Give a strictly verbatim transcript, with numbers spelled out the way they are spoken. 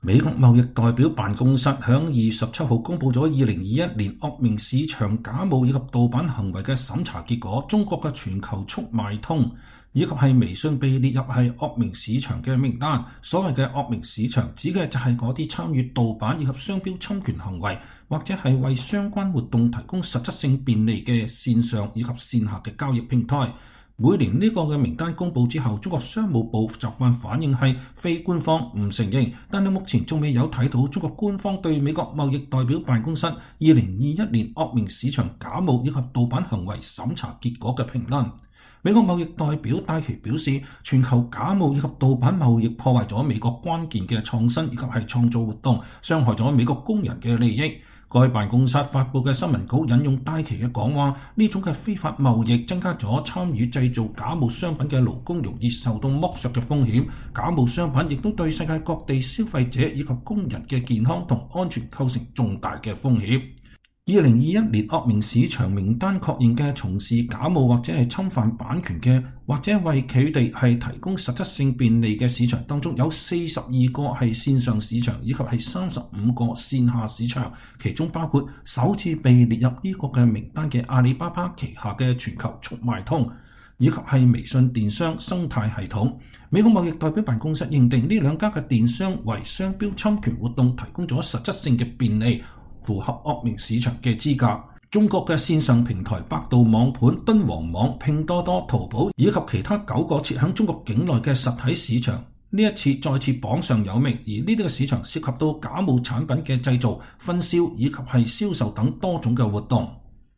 美國貿易代表辦公室響二月十七號公佈咗二零二一年惡名市場假冒以及盜版行為嘅審查結果。中國嘅全球速賣通以及係微信被列入係惡名市場嘅名單。所謂嘅惡名市場指嘅就係嗰啲參與盜版以及商標侵權行為，或者係為相關活動提供實質性便利嘅線上以及線下嘅交易平台。每年呢個嘅名單公佈之後，中國商務部習慣反應係非官方唔承認，但係目前仲未有睇到中國官方對美國貿易代表辦公室二零二一年惡名市場假冒以及盜版行為審查結果嘅評論。美國貿易代表戴琪表示，全球假冒以及盜版貿易破壞咗美國關鍵嘅創新以及係創造活動，傷害咗美國工人嘅利益。該辦公室發布嘅新聞稿引用戴琪嘅講話，呢種嘅非法貿易增加咗參與製造假冒商品嘅勞工容易受到剝削嘅風險。假冒商品亦都對世界各地消費者以及工人嘅健康同安全構成重大嘅風險。二零二一年惡名市場名單確認嘅從事假冒或者係侵犯版權嘅，或者為佢哋係提供實質性便利嘅市場當中，有四十二個係線上市場，以及係三十五個線下市場，其中包括首次被列入呢個嘅名單嘅阿里巴巴旗下嘅全球速賣通，以及係微信電商生態系統。美國貿易代表辦公室認定呢兩家嘅電商為商標侵權活動提供咗實質性嘅便利，符合惡名市場嘅資格。中國嘅線上平台百度網盤、敦煌網、拼多多、淘寶以及其他九個設響中國境內嘅實體市場，呢一次再次榜上有名。而呢啲嘅市場涉及到假冒產品嘅製造、分銷以及係銷售等多種嘅活動。